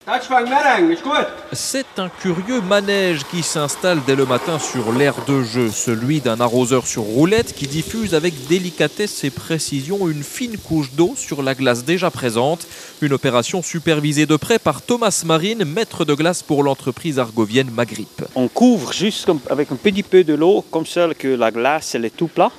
C'est un curieux manège qui s'installe dès le matin sur l'aire de jeu, celui d'un arroseur sur roulette qui diffuse avec délicatesse et précision une fine couche d'eau sur la glace déjà présente. Une opération supervisée de près par Thomas Marine, maître de glace pour l'entreprise argovienne Magrip. On couvre juste avec un petit peu de l'eau, comme ça que la glace elle est tout plat.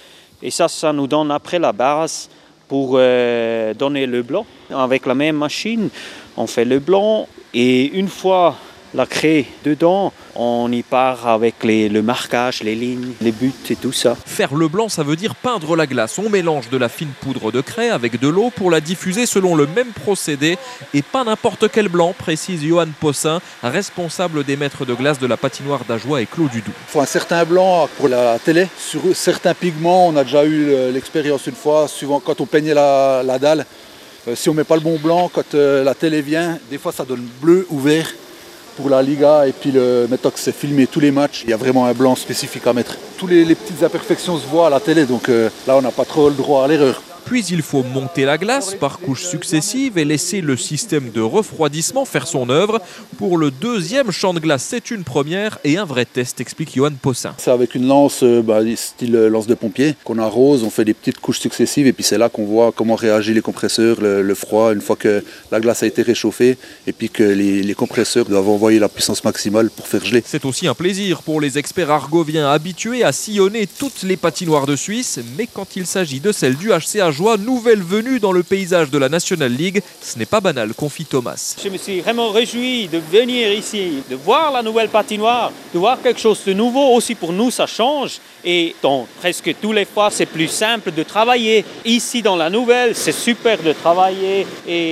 Et ça nous donne après la base pour donner le blanc. Avec la même machine, on fait le blanc et une fois la craie dedans, on y part avec le marquage, les lignes, les buts et tout ça. Faire le blanc, ça veut dire peindre la glace. On mélange de la fine poudre de craie avec de l'eau pour la diffuser selon le même procédé. Et pas n'importe quel blanc, précise Johan Possin, responsable des maîtres de glace de la patinoire d'Ajoie et Clos du Doubs. Il faut un certain blanc pour la télé. Sur certains pigments, on a déjà eu l'expérience une fois, suivant quand on peignait la dalle. Si on ne met pas le bon blanc, quand la télé vient, des fois ça donne bleu ou vert pour la Liga. Et puis maintenant que c'est filmé tous les matchs, il y a vraiment un blanc spécifique à mettre. Toutes les petites imperfections se voient à la télé, donc là on n'a pas trop le droit à l'erreur. Puis il faut monter la glace par couches successives et laisser le système de refroidissement faire son œuvre. Pour le deuxième champ de glace, c'est une première et un vrai test, explique Johan Possin. C'est avec une lance, style lance de pompier, qu'on arrose, on fait des petites couches successives et puis c'est là qu'on voit comment réagissent les compresseurs, le froid, une fois que la glace a été réchauffée et puis que les compresseurs doivent envoyer la puissance maximale pour faire geler. C'est aussi un plaisir pour les experts argoviens habitués à sillonner toutes les patinoires de Suisse, mais quand il s'agit de celle du HC Ajoie, nouvelle venue dans le paysage de la National League, ce n'est pas banal, confie Thomas. Je me suis vraiment réjoui de venir ici, de voir la nouvelle patinoire, de voir quelque chose de nouveau. Aussi pour nous, ça change. Et donc, presque tous les fois, c'est plus simple de travailler. Ici, dans la nouvelle, c'est super de travailler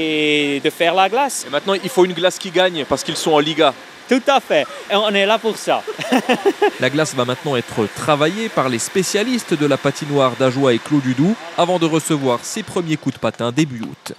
et de faire la glace. Et maintenant, il faut une glace qui gagne parce qu'ils sont en Liga. Tout à fait. Et on est là pour ça. La glace va maintenant être travaillée par les spécialistes de la patinoire d'Ajoie et Clos du Doubs avant de recevoir ses premiers coups de patin début août.